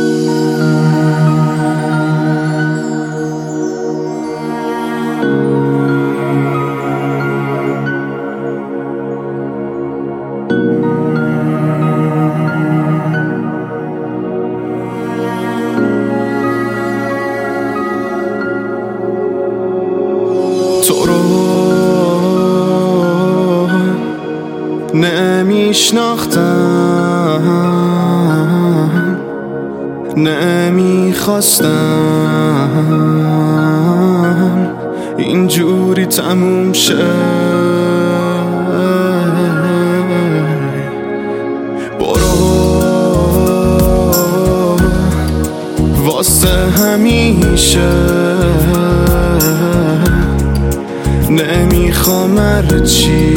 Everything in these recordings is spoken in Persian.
تو رو نمیشناختم، نمیخواستم اینجوری تموم شه. برو واسه همیشه، نمیخوام هرچی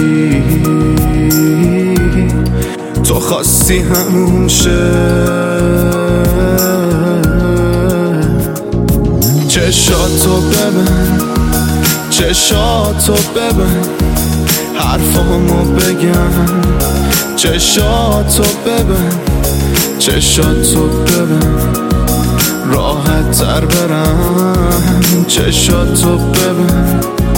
تو خواستی همون شه. چشاتو ببن، چشاتو ببن، حرفامو بگم. چشاتو ببن، چشاتو ببن، راحت تر برم. چشاتو ببن،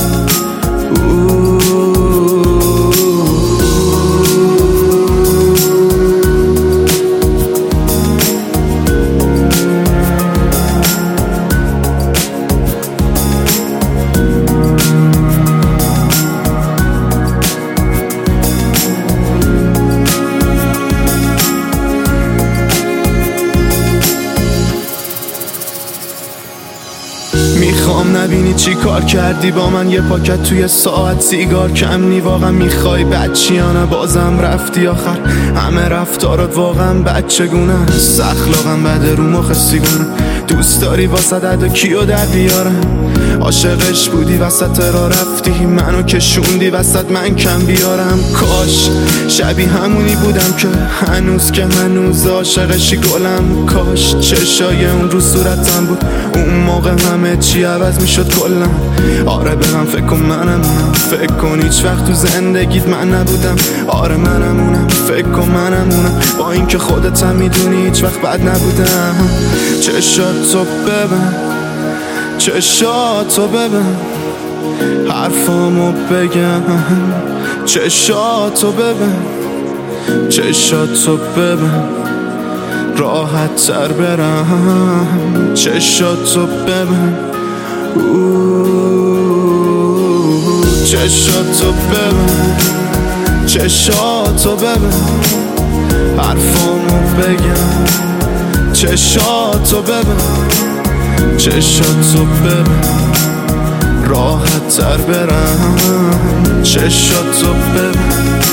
میخوام نبینی چی کار کردی با من. یه پاکت توی ساعت سیگار کم نی. واقعا میخوای بچیانه بازم رفتی آخر. همه رفتارات واقعا بچگونه است. اخلاقم بده رو مخ سیگونه. دوست داری واسه دد کیو در بیارم. عاشقش بودی وسط را رفتی. منو کشوندی وسط من کم بیارم. کاش شبیه همونی بودم که هنوز عاشقشی گلم. کاش چشای اون رو صورتم بود اون موقع همه چی عوض میشد کلا. آره به هم فکر کن منمونم. فکر کن هیچ وقت تو زندگیت من نبودم. آره منمونم. فکر کن منمونم. با اینکه خودت هم میدونی هیچ وقت بد نبودم. چشاتو ببن، چشاتو ببن، حرفامو بگم. چشاتو ببن، چشاتو ببن، راحت تر برم. چشاتو ببن، چشاتو ببن، چشاتو ببن، حرفامو بگم. چشاتو ببن، چشاتو ببن، راحت تر برم. چشاتو ببن.